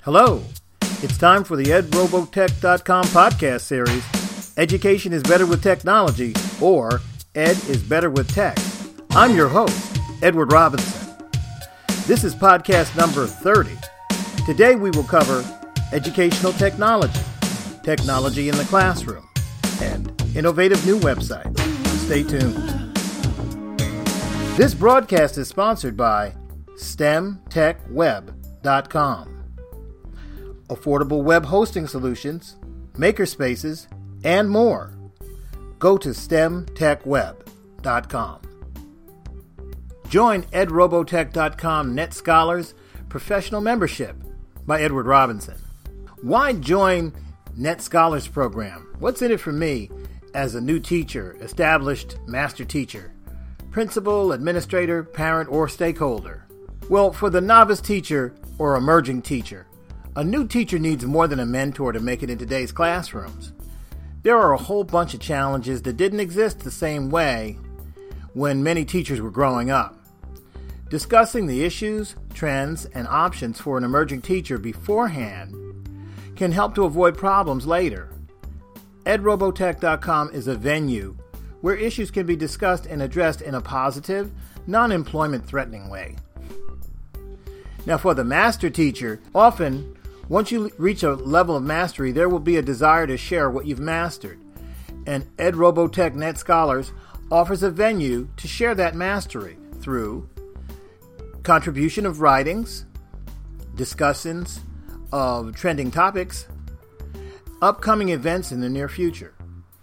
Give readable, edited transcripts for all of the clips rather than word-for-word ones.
Hello, it's time for the EdRoboTech.com podcast series, Education is Better with Technology, or Ed is Better with Tech. I'm your host, Edward Robinson. This is podcast number 30. Today we will cover educational technology, technology in the classroom, and innovative new websites. Stay tuned. This broadcast is sponsored by STEMTechWeb.com. Affordable web hosting solutions, makerspaces, and more. Go to STEMTechWeb.com. Join EdRoboTech.com Net Scholars Professional Membership by Edward Robinson. Why join Net Scholars Program? What's in it for me as a new teacher, established master teacher, principal, administrator, parent, or stakeholder? Well, for the novice teacher or emerging teacher, a new teacher needs more than a mentor to make it in today's classrooms. There are a whole bunch of challenges that didn't exist the same way when many teachers were growing up. Discussing the issues, trends, and options for an emerging teacher beforehand can help to avoid problems later. EdRoboTech.com is a venue where issues can be discussed and addressed in a positive, non-employment threatening way. Now, for the master teacher, often once you reach a level of mastery, there will be a desire to share what you've mastered. And EdRobotech Net Scholars offers a venue to share that mastery through contribution of writings, discussions of trending topics, upcoming events in the near future.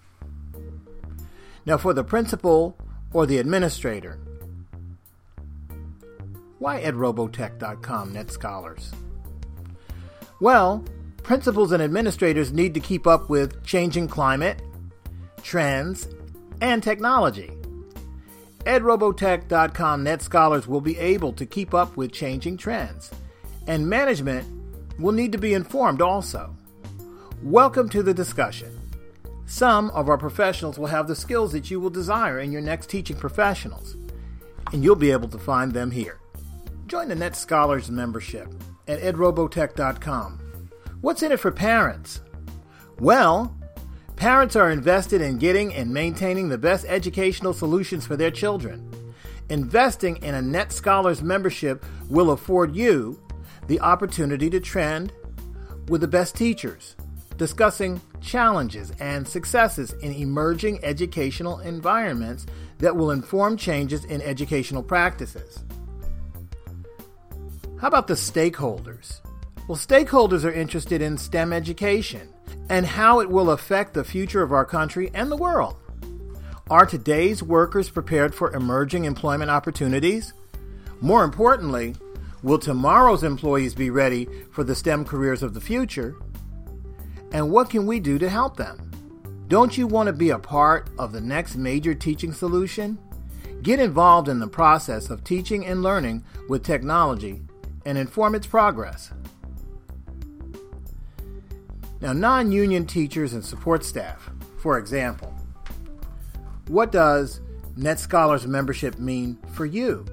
Now, for the principal or the administrator, why EdRobotech.com Net Scholars? Well, principals and administrators need to keep up with changing climate, trends, and technology. EdRobotech.com Net Scholars will be able to keep up with changing trends, and management will need to be informed also. Welcome to the discussion. Some of our professionals will have the skills that you will desire in your next teaching professionals, and you'll be able to find them here. Join the Net Scholars membership at EdRobotech.com. What's in it for parents? Well, parents are invested in getting and maintaining the best educational solutions for their children. Investing in a Net Scholars membership will afford you the opportunity to trend with the best teachers, discussing challenges and successes in emerging educational environments that will inform changes in educational practices. How about the stakeholders? Well, stakeholders are interested in STEM education and how it will affect the future of our country and the world. Are today's workers prepared for emerging employment opportunities? More importantly, will tomorrow's employees be ready for the STEM careers of the future? And what can we do to help them? Don't you want to be a part of the next major teaching solution? Get involved in the process of teaching and learning with technology and inform its progress. Now, non-union teachers and support staff, for example, what does Net Scholars membership mean for you?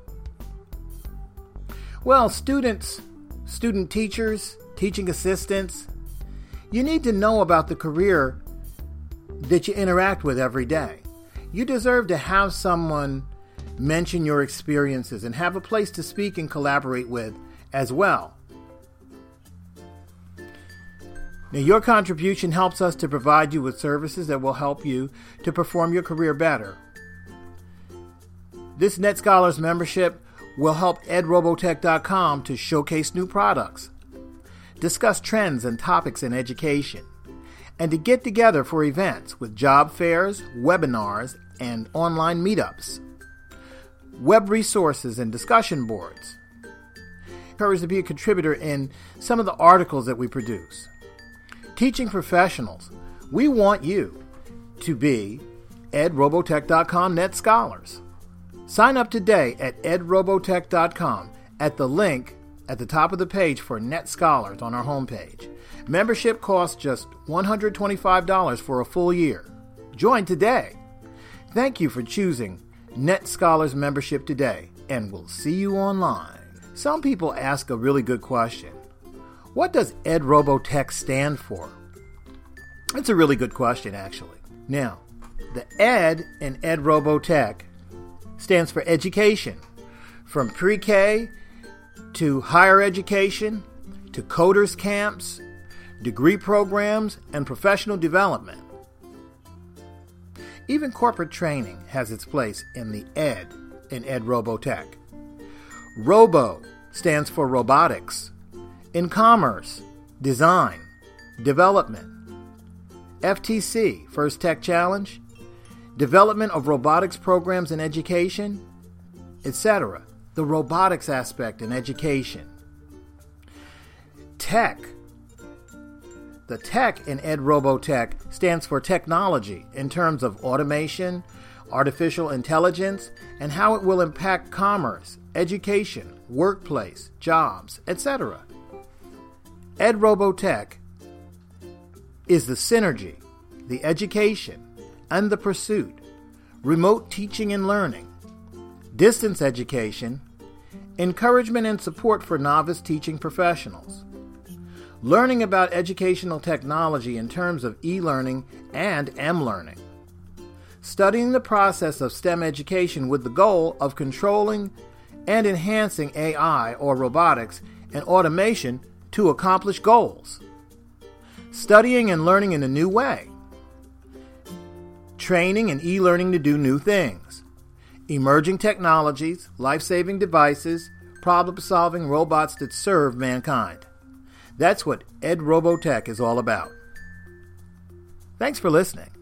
Well, students, student teachers, teaching assistants, you need to know about the career that you interact with every day. You deserve to have someone mention your experiences and have a place to speak and collaborate with as well. Now, your contribution helps us to provide you with services that will help you to perform your career better. This Net Scholars membership will help EdRobotech.com to showcase new products, discuss trends and topics in education, and to get together for events with job fairs, webinars, and online meetups, web resources, and discussion boards. Encouraged to be a contributor in some of the articles that we produce. Teaching professionals, we want you to be EdRobotech.com Net Scholars. Sign up today at EdRobotech.com at the link at the top of the page for Net Scholars on our homepage. Membership costs just $125 for a full year. Join today. Thank you for choosing Net Scholars membership today, and we'll see you online. Some people ask a really good question. What does EdRoboTech stand for? It's a really good question, actually. Now, the Ed in EdRoboTech stands for education, from pre-K to higher education to coders camps, degree programs, and professional development. Even corporate training has its place in the Ed in EdRoboTech. Robo stands for robotics. In commerce, design, development. FTC, First Tech Challenge, development of robotics programs in education, etc. The robotics aspect in education. Tech. The tech in EdRoboTech stands for technology in terms of automation, artificial intelligence, and how it will impact commerce, education, workplace, jobs, etc. EdRoboTech is the synergy, the education, and the pursuit, remote teaching and learning, distance education, encouragement and support for novice teaching professionals, learning about educational technology in terms of e-learning and m-learning, studying the process of STEM education with the goal of controlling and enhancing AI or robotics and automation to accomplish goals, studying and learning in a new way, training and e-learning to do new things, emerging technologies, life-saving devices, problem-solving robots that serve mankind. That's what EdRoboTech is all about. Thanks for listening.